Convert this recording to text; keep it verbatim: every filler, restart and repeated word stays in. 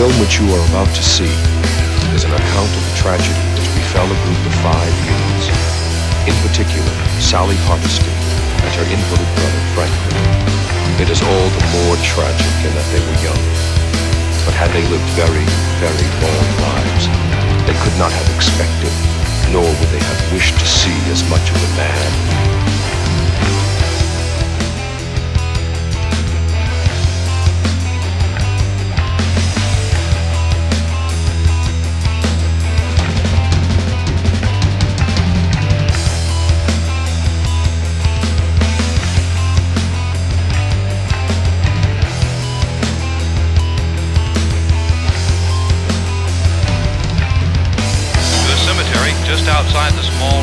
film which you are about to see is an account of the tragedy which befell a group of five youths, in particular Sally Hardesty and her invalid brother Franklin. It is all the more tragic in that they were young, but had they lived very, very long lives, they could not have expected, nor would they have wished to see as much of a man. Just outside the small